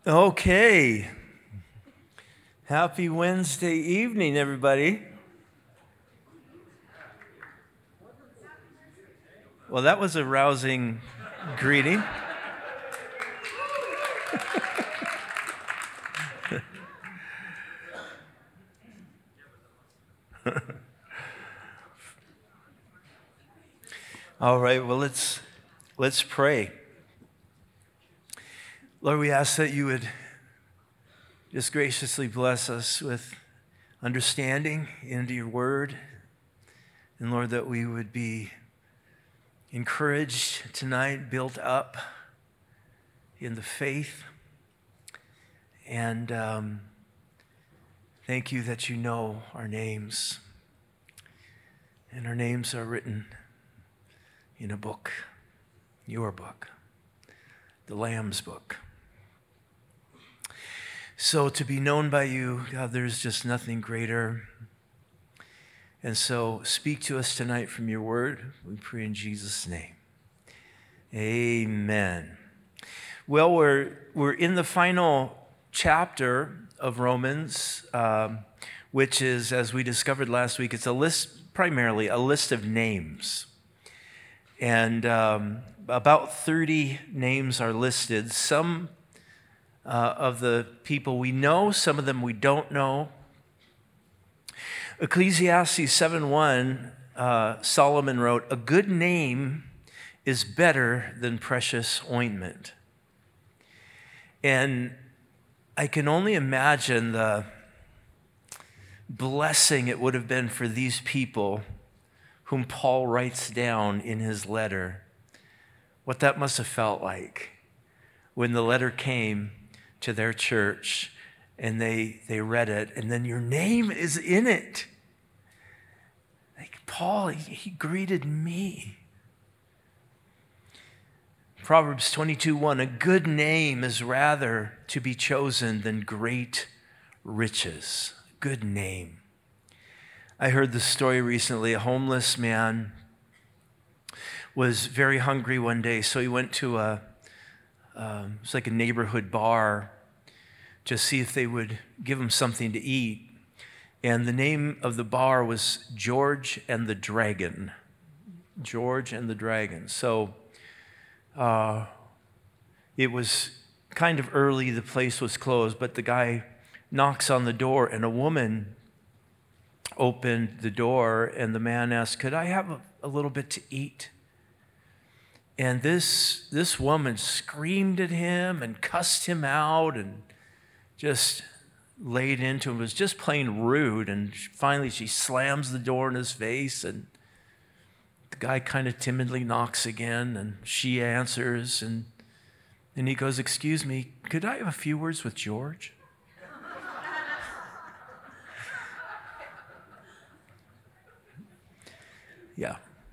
Okay. Happy Wednesday evening, everybody. Well, that was a rousing greeting. All right, well, let's pray. Lord, we ask that you would just graciously bless us with understanding into your word. And Lord, that we would be encouraged tonight, built up in the faith. And thank you that you know our names. And our names are written in a book, your book, the Lamb's book. So to be known by you, God, there's just nothing greater. And so speak to us tonight from your word. We pray in Jesus' name. Amen. Well, we're in the final chapter of Romans, which is, as we discovered last week, it's a list, primarily a list of names. And about 30 names are listed. Some of the people we know, some of them we don't know. Ecclesiastes 7:1, Solomon wrote, "A good name is better than precious ointment." And I can only imagine the blessing it would have been for these people whom Paul writes down in his letter, what that must have felt like when the letter came to their church and they read it, and then your name is in it. Like Paul, he greeted me. Proverbs 22:1, "A good name is rather to be chosen than great riches." Good name. I heard the story recently. A homeless man was very hungry one day, so he went to it's like a neighborhood bar to see if they would give him something to eat. And the name of the bar was George and the Dragon. George and the Dragon. So it was kind of early, the place was closed, but the guy knocks on the door, and a woman opened the door, and the man asked, "Could I have a little bit to eat?" And this woman screamed at him and cussed him out and just laid into him. It was just plain rude. And finally she slams the door in his face, and the guy kind of timidly knocks again, and she answers, and he goes, "Excuse me, could I have a few words with George?" Yeah.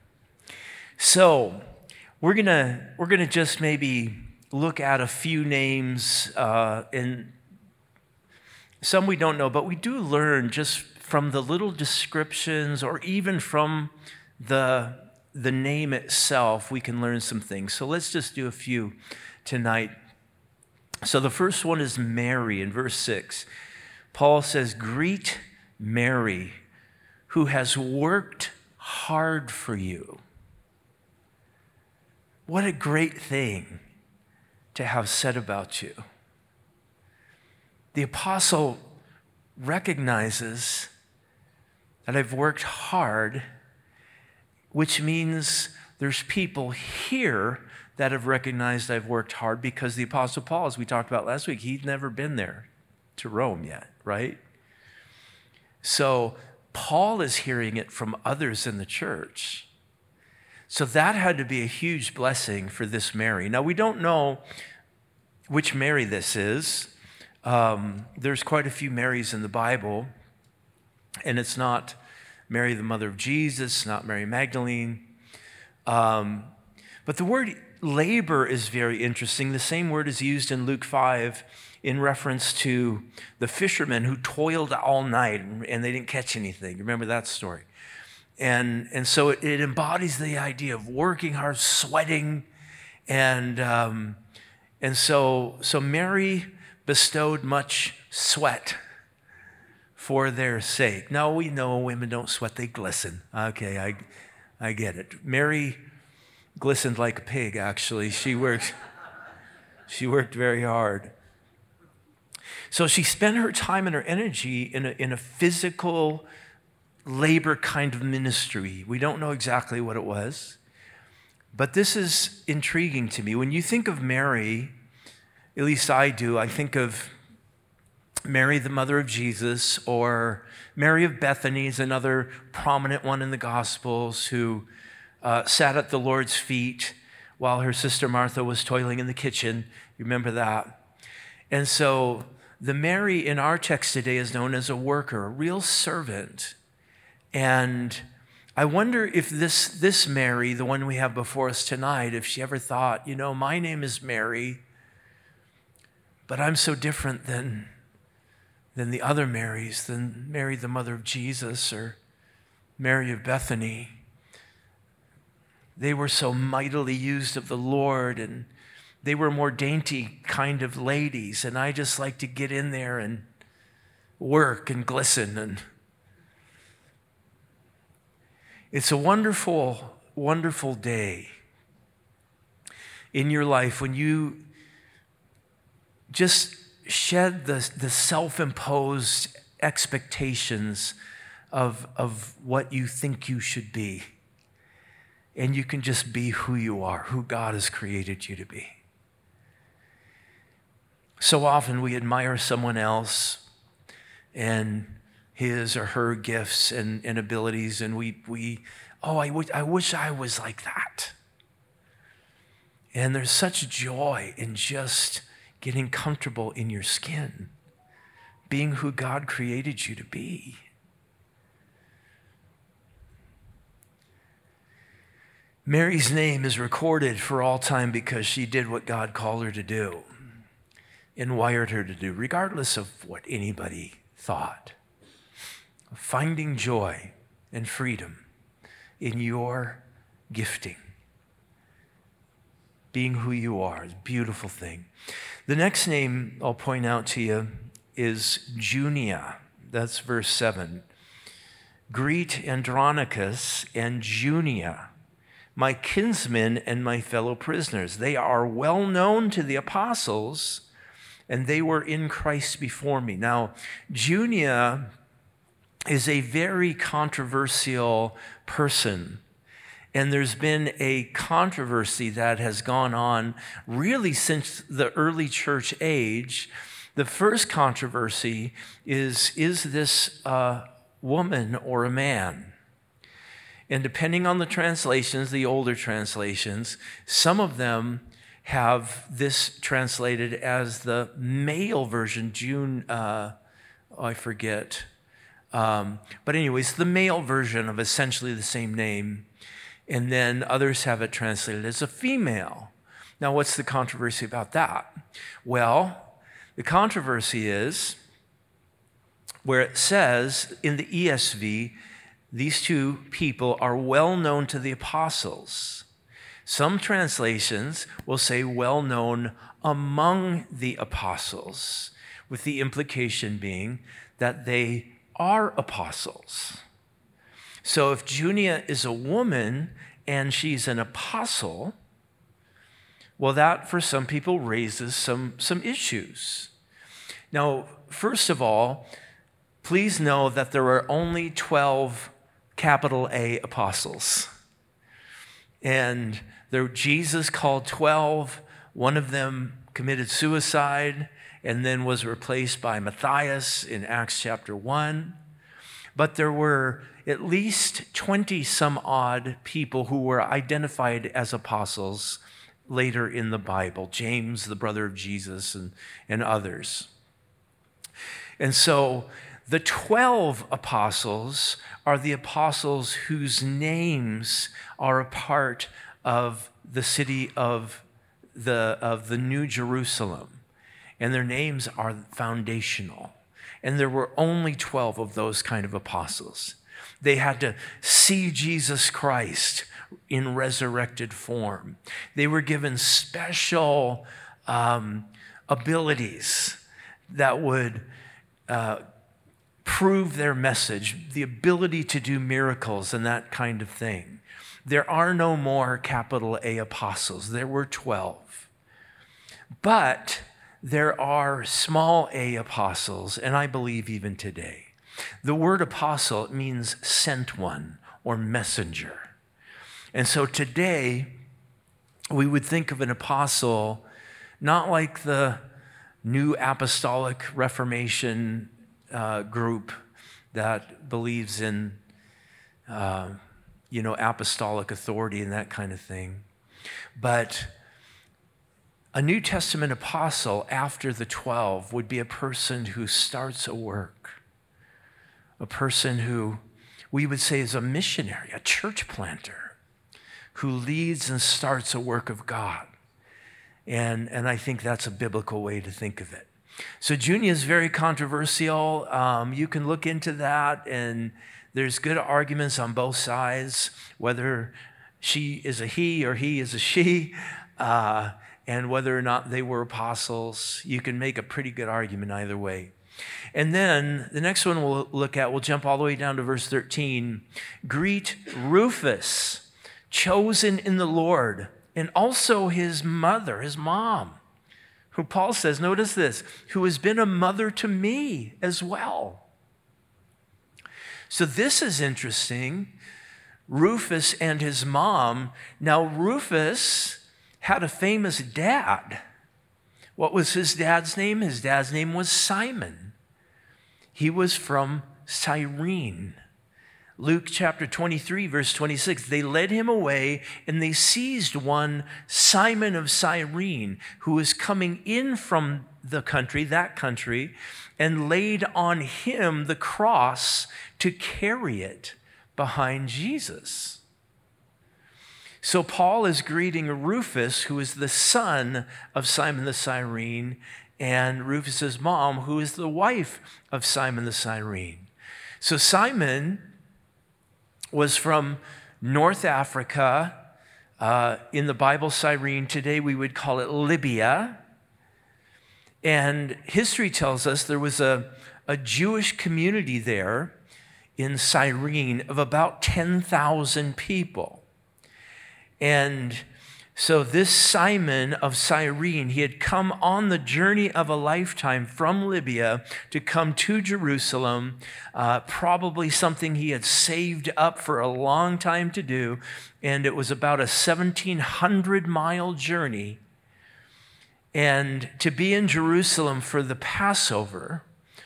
So we're gonna just maybe look at a few names, and some we don't know, but we do learn just from the little descriptions, or even from the name itself, we can learn some things. So let's just do a few tonight. So the first one is Mary in verse 6. Paul says, "Greet Mary, who has worked hard for you." What a great thing to have said about you. The apostle recognizes that I've worked hard, which means there's people here that have recognized I've worked hard, because the apostle Paul, as we talked about last week, he'd never been there to Rome yet, right? So Paul is hearing it from others in the church. So that had to be a huge blessing for this Mary. Now, we don't know which Mary this is. There's quite a few Marys in the Bible, and it's not Mary, the mother of Jesus, not Mary Magdalene. But the word labor is very interesting. The same word is used in Luke 5 in reference to the fishermen who toiled all night and they didn't catch anything. Remember that story? And so it embodies the idea of working hard, sweating, and so Mary bestowed much sweat for their sake. Now we know women don't sweat, they glisten. Okay, I get it. Mary glistened like a pig, actually. She worked very hard. So she spent her time and her energy in a physical labor kind of ministry. We don't know exactly what it was, but this is intriguing to me. When you think of Mary, at least I do, I think of Mary, the mother of Jesus, or Mary of Bethany is another prominent one in the Gospels who sat at the Lord's feet while her sister Martha was toiling in the kitchen. You remember that? And so the Mary in our text today is known as a worker, a real servant. And I wonder if this Mary, the one we have before us tonight, if she ever thought, my name is Mary, but I'm so different than the other Marys, than Mary, the mother of Jesus, or Mary of Bethany. They were so mightily used of the Lord, and they were more dainty kind of ladies, and I just like to get in there and work and glisten. And it's a wonderful, wonderful day in your life when you just shed the self-imposed expectations of what you think you should be. And you can just be who you are, who God has created you to be. So often we admire someone else and his or her gifts and abilities, and I wish I was like that. And there's such joy in just getting comfortable in your skin, being who God created you to be. Mary's name is recorded for all time because she did what God called her to do and wired her to do, regardless of what anybody thought. Finding joy and freedom in your gifting. Being who you are is a beautiful thing. The next name I'll point out to you is Junia. That's verse 7. Greet Andronicus and Junia, my kinsmen and my fellow prisoners. They are well known to the apostles, and they were in Christ before me. Now, Junia is a very controversial person. And there's been a controversy that has gone on really since the early church age. The first controversy is this a woman or a man? And depending on the translations, the older translations, some of them have this translated as the male version, I forget. But anyways, the male version of essentially the same name. And then others have it translated as a female. Now, what's the controversy about that? Well, the controversy is where it says in the ESV, these two people are well known to the apostles. Some translations will say well known among the apostles, with the implication being that they are apostles. So if Junia is a woman and she's an apostle, well, that for some people raises some issues. Now, first of all, please know that there are only 12 capital A apostles. And Jesus called 12. One of them committed suicide and then was replaced by Matthias in Acts chapter 1. But there were at least 20 some odd people who were identified as apostles later in the Bible. James, the brother of Jesus, and others. And so the 12 apostles are the apostles whose names are a part of the city of the New Jerusalem. And their names are foundational. And there were only 12 of those kind of apostles. They had to see Jesus Christ in resurrected form. They were given special abilities that would prove their message, the ability to do miracles and that kind of thing. There are no more capital A apostles. There were 12. But there are small a apostles, and I believe even today. The word apostle means sent one or messenger. And so today, we would think of an apostle not like the New Apostolic Reformation group that believes in, apostolic authority and that kind of thing, but a New Testament apostle after the 12 would be a person who starts a work, a person who we would say is a missionary, a church planter, who leads and starts a work of God. And I think that's a biblical way to think of it. So Junia is very controversial. You can look into that, and there's good arguments on both sides, whether she is a he or he is a she, and whether or not they were apostles. You can make a pretty good argument either way. And then the next one we'll look at, we'll jump all the way down to verse 13. Greet Rufus, chosen in the Lord, and also his mother, his mom, who Paul says, notice this, who has been a mother to me as well. So this is interesting. Rufus and his mom. Now, Rufus had a famous dad. What was his dad's name? His dad's name was Simon. He was from Cyrene. Luke chapter 23, verse 26, they led him away and they seized one, Simon of Cyrene, who was coming in from that country, and laid on him the cross to carry it behind Jesus. So Paul is greeting Rufus, who is the son of Simon the Cyrene, and Rufus's mom, who is the wife of Simon the Cyrene. So Simon was from North Africa, in the Bible, Cyrene. Today we would call it Libya. And history tells us there was a Jewish community there in Cyrene of about 10,000 people. And so this Simon of Cyrene, he had come on the journey of a lifetime from Libya to come to Jerusalem, probably something he had saved up for a long time to do, and it was about a 1,700-mile journey. And to be in Jerusalem for the Passover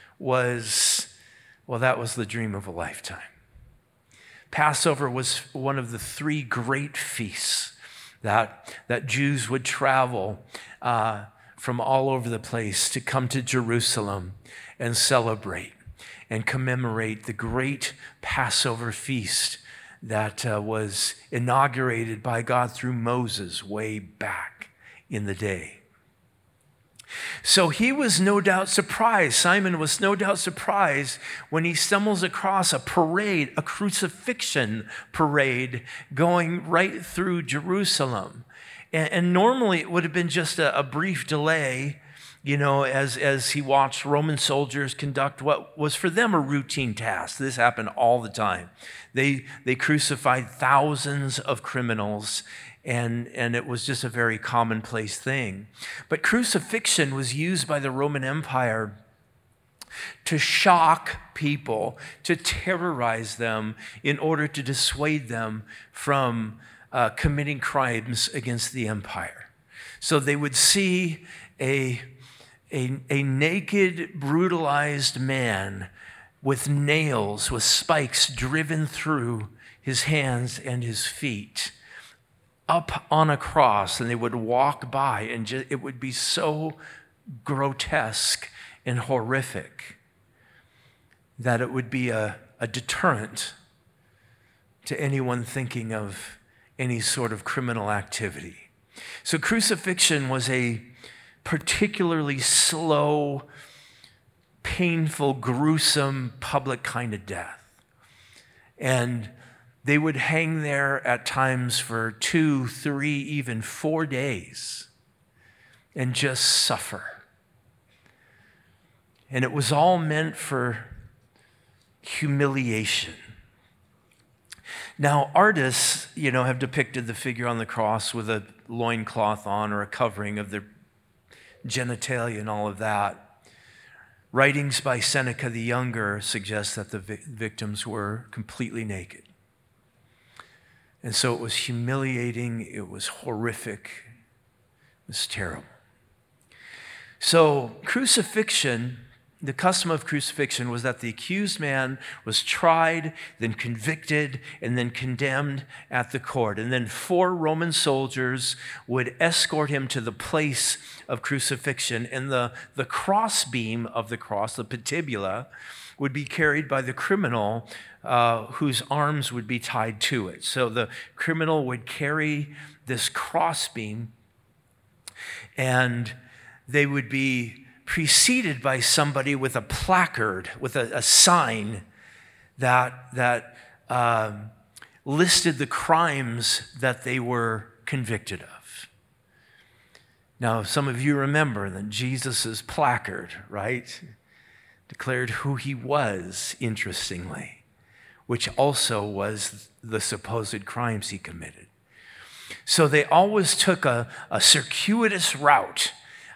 that was the dream of a lifetime. Passover was one of the three great feasts that Jews would travel from all over the place to come to Jerusalem and celebrate and commemorate the great Passover feast that was inaugurated by God through Moses way back in the day. So he was no doubt surprised. Simon was no doubt surprised when he stumbles across a parade, a crucifixion parade going right through Jerusalem. And normally it would have been just a brief delay, as he watched Roman soldiers conduct what was for them a routine task. This happened all the time. They crucified thousands of criminals, and it was just a very commonplace thing. But crucifixion was used by the Roman Empire to shock people, to terrorize them in order to dissuade them from committing crimes against the empire. So they would see a naked, brutalized man with nails, with spikes driven through his hands and his feet, up on a cross, and they would walk by, and it would be so grotesque and horrific that it would be a deterrent to anyone thinking of any sort of criminal activity. So crucifixion was a particularly slow, painful, gruesome, public kind of death. And they would hang there at times for 2, 3, even 4 days and just suffer. And it was all meant for humiliation. Now, artists, have depicted the figure on the cross with a loincloth on or a covering of their genitalia and all of that. Writings by Seneca the Younger suggest that the victims were completely naked. And so it was humiliating, it was horrific, it was terrible. So crucifixion, the custom of crucifixion was that the accused man was tried, then convicted, and then condemned at the court. And then 4 Roman soldiers would escort him to the place of crucifixion. And the crossbeam of the cross, the patibula, would be carried by the criminal whose arms would be tied to it. So the criminal would carry this crossbeam, and they would be preceded by somebody with a placard, with a sign that listed the crimes that they were convicted of. Now, some of you remember that Jesus' placard, right, declared who he was, interestingly, which also was the supposed crimes he committed. So they always took a circuitous route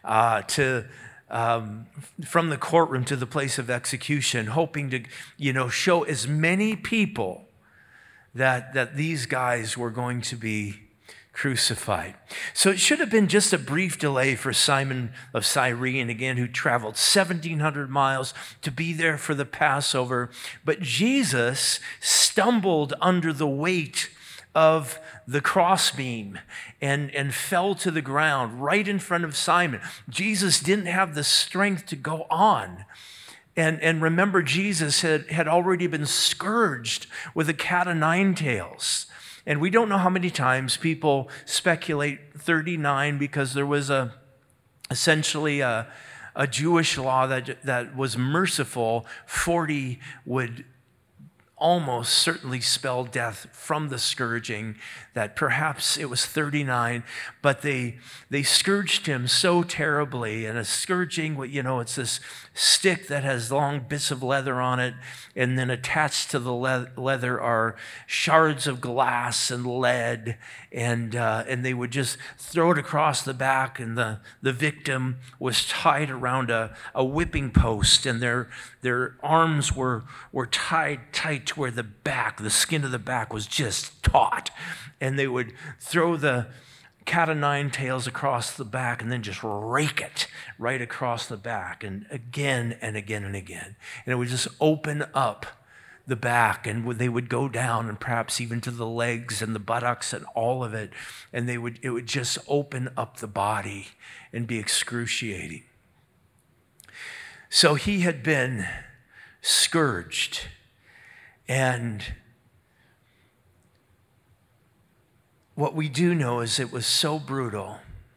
from the courtroom to the place of execution, hoping to, show as many people that these guys were going to be crucified. So it should have been just a brief delay for Simon of Cyrene, again, who traveled 1,700 miles to be there for the Passover. But Jesus stumbled under the weight of the crossbeam and fell to the ground right in front of Simon. Jesus didn't have the strength to go on. And remember, Jesus had already been scourged with a cat o' nine tails. And we don't know how many times people speculate 39, because there was essentially a Jewish law that was merciful. 40 would almost certainly spell death from the scourging, that perhaps it was 39, but they scourged him so terribly. And a scourging, it's this stick that has long bits of leather on it, and then attached to the leather are shards of glass and lead, and they would just throw it across the back, and the victim was tied around a whipping post, and their arms were tied tight to where the skin of the back was just taut. And they would throw the cat o' nine tails across the back and then just rake it right across the back, and again and again and again. And it would just open up the back, and they would go down, and perhaps even to the legs and the buttocks and all of it. And it would just open up the body and be excruciating. So he had been scourged, and what we do know is it was so brutal,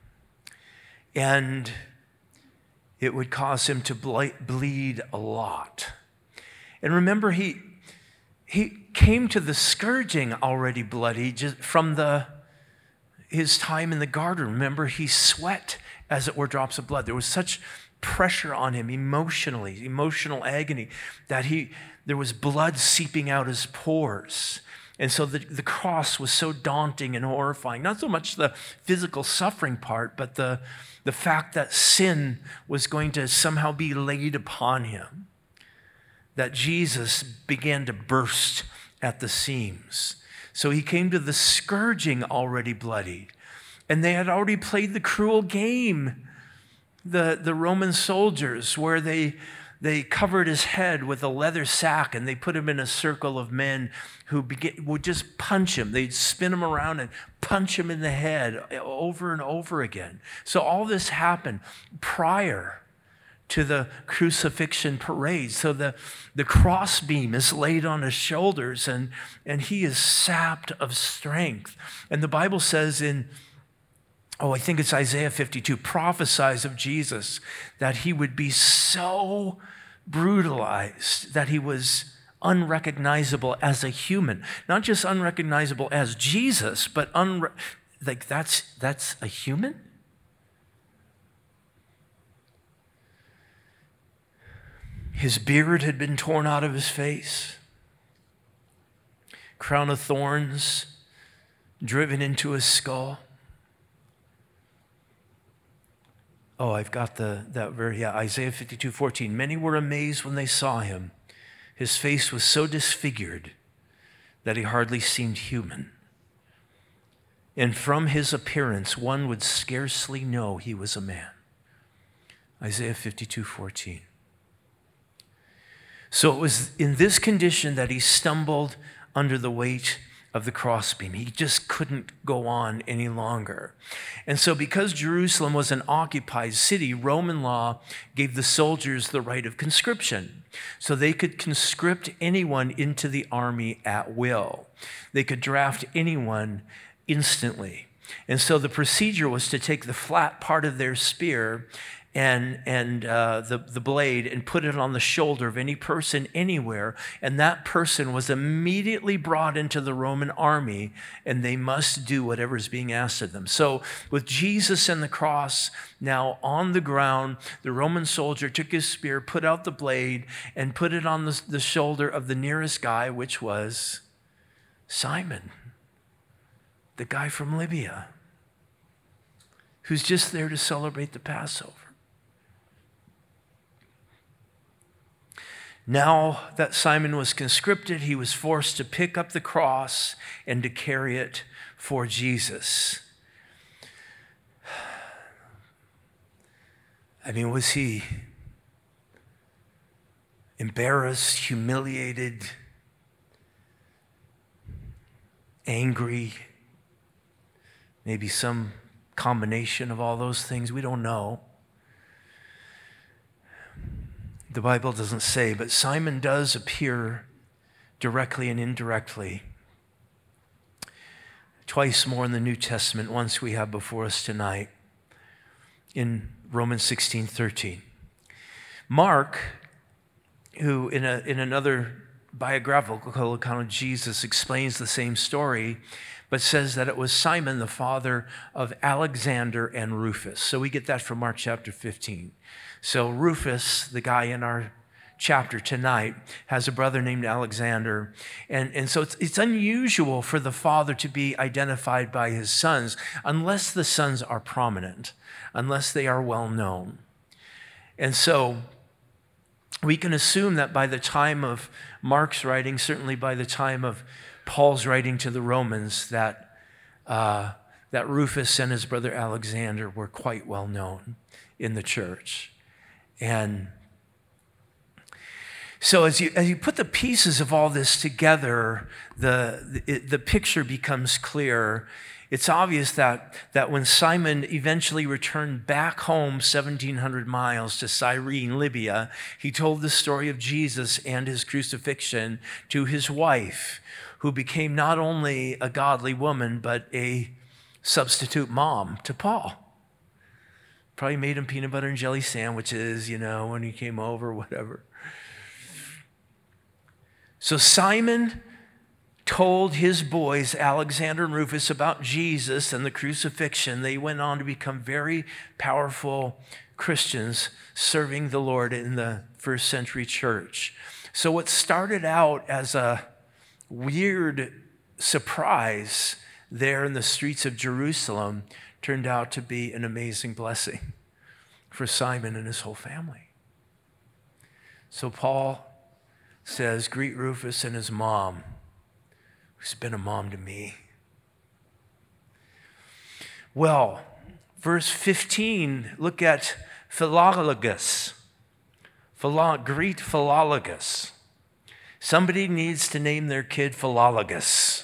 and it would cause him to bleed a lot. And remember, he came to the scourging already bloody just from his time in the garden. Remember, he sweat, as it were, drops of blood. There was such pressure on him emotionally, emotional agony, that there was blood seeping out his pores. And so the cross was so daunting and horrifying. Not so much the physical suffering part, but the fact that sin was going to somehow be laid upon him. That Jesus began to burst at the seams. So he came to the scourging already bloodied. And they had already played the cruel game, the Roman soldiers, where they covered his head with a leather sack, and they put him in a circle of men who would just punch him. They'd spin him around and punch him in the head over and over again. So all this happened prior to the crucifixion parade. So the crossbeam is laid on his shoulders, and he is sapped of strength. And the Bible says I think it's Isaiah 52, prophesies of Jesus that he would be so brutalized that he was unrecognizable as a human. Not just unrecognizable as Jesus, but that's a human? His beard had been torn out of his face, crown of thorns driven into his skull. Oh, I've got Isaiah 52:14. Many were amazed when they saw him. His face was so disfigured that he hardly seemed human. And from his appearance, one would scarcely know he was a man. Isaiah 52:14. So it was in this condition that he stumbled under the weight of the crossbeam. He just couldn't go on any longer. And so because Jerusalem was an occupied city, Roman law gave the soldiers the right of conscription. So they could conscript anyone into the army at will. They could draft anyone instantly. And so the procedure was to take the flat part of their spear and the blade and put it on the shoulder of any person anywhere, and that person was immediately brought into the Roman army, and they must do whatever is being asked of them. So with Jesus and the cross now on the ground, the Roman soldier took his spear, put out the blade, and put it on the shoulder of the nearest guy, which was Simon, the guy from Libya, who's just there to celebrate the Passover. Now that Simon was conscripted, he was forced to pick up the cross and to carry it for Jesus. I mean, was he embarrassed, humiliated, angry? Maybe some combination of all those things. We don't know. The Bible doesn't say, but Simon does appear directly and indirectly twice more in the New Testament, once we have before us tonight in Romans 16:13. Mark, who in another biographical account of Jesus explains the same story, but says that it was Simon, the father of Alexander and Rufus. So we get that from Mark chapter 15. So Rufus, the guy in our chapter tonight, has a brother named Alexander. And so it's unusual for the father to be identified by his sons unless the sons are prominent, unless they are well known. And so we can assume that by the time of Mark's writing, certainly by the time of Paul's writing to the Romans, that Rufus and his brother Alexander were quite well known in the church. And so as you put the pieces of all this together, the picture becomes clear. It's obvious that when Simon eventually returned back home 1,700 miles to Cyrene, Libya, he told the story of Jesus and his crucifixion to his wife, who became not only a godly woman, but a substitute mom to Paul. Probably made him peanut butter and jelly sandwiches, when he came over, whatever. So Simon told his boys, Alexander and Rufus, about Jesus and the crucifixion. They went on to become very powerful Christians serving the Lord in the first century church. So what started out as a weird surprise there in the streets of Jerusalem turned out to be an amazing blessing for Simon and his whole family. So Paul says, greet Rufus and his mom, who's been a mom to me. Well, verse 15, look at Philologus. Greet Philologus. Somebody needs to name their kid Philologus.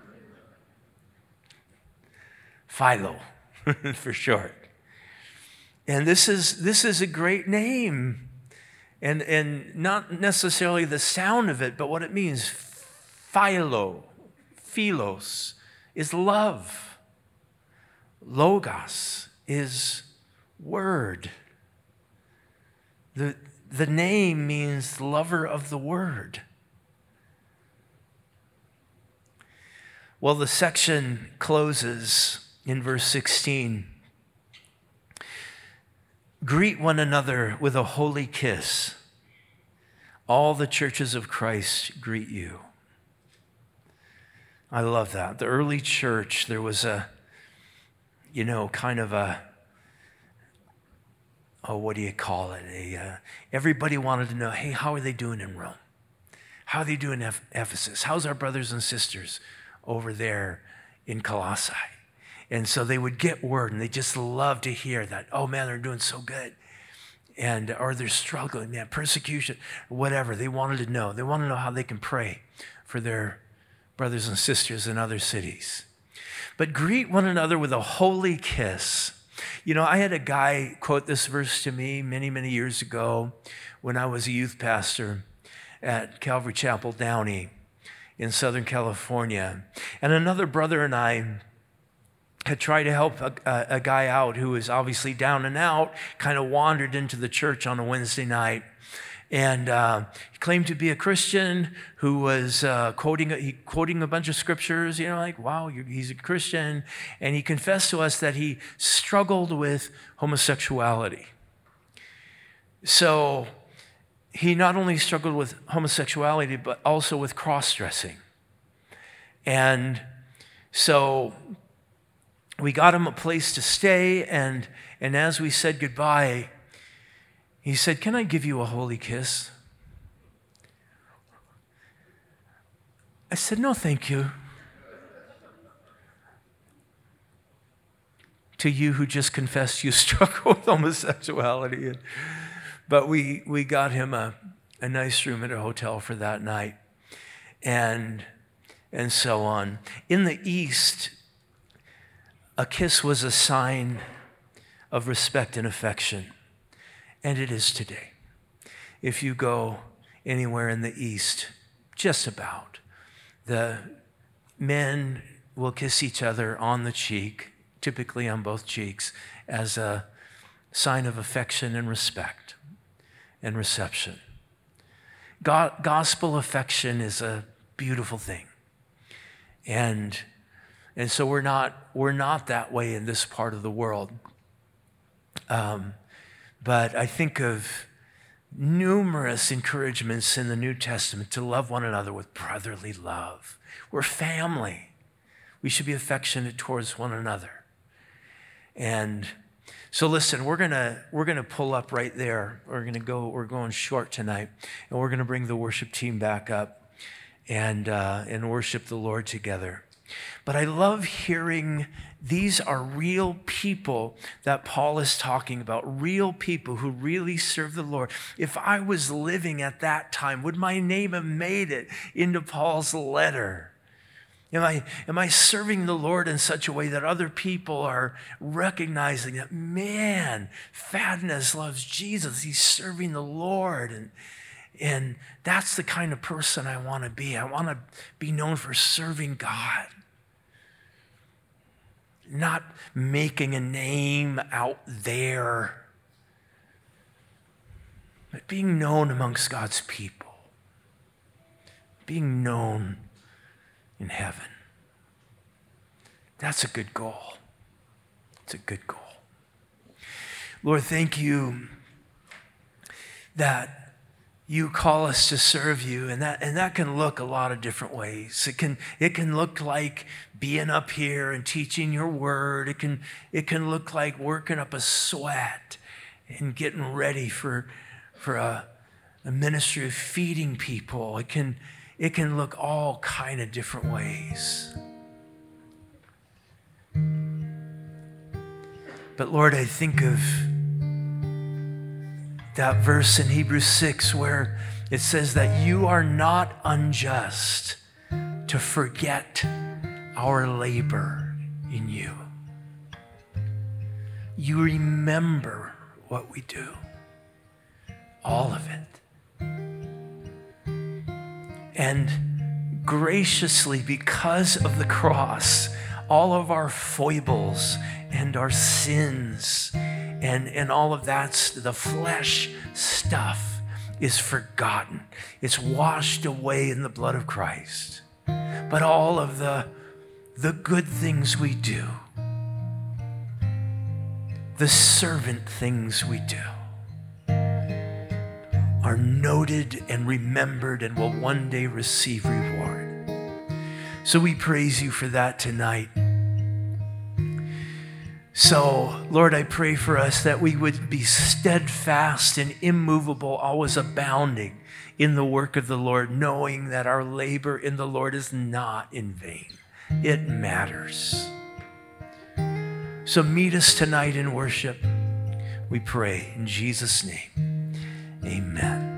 Philo, for short. And this is a great name. And not necessarily the sound of it, but what it means. Philo, philos, is love. Logos is word. The name means lover of the word. Well, the section closes in verse 16. Greet one another with a holy kiss. All the churches of Christ greet you. I love that. The early church, there was a, kind of a, what do you call it? Everybody wanted to know, hey, how are they doing in Rome? How are they doing in Ephesus? How's our brothers and sisters over there in Colossae? And so they would get word, and they just love to hear that, oh man, they're doing so good. Or they're struggling, man, persecution, whatever. They wanted to know. They want to know how they can pray for their brothers and sisters in other cities. But greet one another with a holy kiss. I had a guy quote this verse to me many, many years ago when I was a youth pastor at Calvary Chapel Downey in Southern California. And another brother and I had tried to help a guy out who was obviously down and out, kind of wandered into the church on a Wednesday night. And he claimed to be a Christian who was quoting a bunch of scriptures, like, wow, he's a Christian. And he confessed to us that he struggled with homosexuality. So he not only struggled with homosexuality, but also with cross-dressing. And so we got him a place to stay, and as we said goodbye, he said, "Can I give you a holy kiss?" I said, "No, thank you." To you who just confessed you struggle with homosexuality. But we got him a nice room at a hotel for that night, and so on. In the East, a kiss was a sign of respect and affection, and it is today. If you go anywhere in the East, just about, the men will kiss each other on the cheek, typically on both cheeks, as a sign of affection and respect and reception. Gospel affection is a beautiful thing. And so we're not that way in this part of the world. But I think of numerous encouragements in the New Testament to love one another with brotherly love. We're family. We should be affectionate towards one another. And so listen, we're gonna pull up right there. We're going short tonight, and we're gonna bring the worship team back up and worship the Lord together. But I love hearing these are real people that Paul is talking about, real people who really serve the Lord. If I was living at that time, would my name have made it into Paul's letter? Am I serving the Lord in such a way that other people are recognizing that, man, Fadness loves Jesus. He's serving the Lord. And that's the kind of person I want to be. I want to be known for serving God, not making a name out there, but being known amongst God's people, being known in heaven. That's a good goal. It's a good goal. Lord, thank you that you call us to serve you, and that can look a lot of different ways. It can look like being up here and teaching your word. It can look like working up a sweat and getting ready for a ministry of feeding people. It can look all kind of different ways. But Lord, I think of that verse in Hebrews 6 where it says that you are not unjust to forget our labor in you. You remember what we do, all of it. And graciously, because of the cross, all of our foibles and our sins and all of that's the flesh stuff is forgotten. It's washed away in the blood of Christ. But all of the good things we do, the servant things we do, are are noted and remembered and will one day receive reward. So we praise you for that tonight. So, Lord, I pray for us that we would be steadfast and immovable, always abounding in the work of the Lord, knowing that our labor in the Lord is not in vain. It matters. So meet us tonight in worship. We pray in Jesus' name. Amen.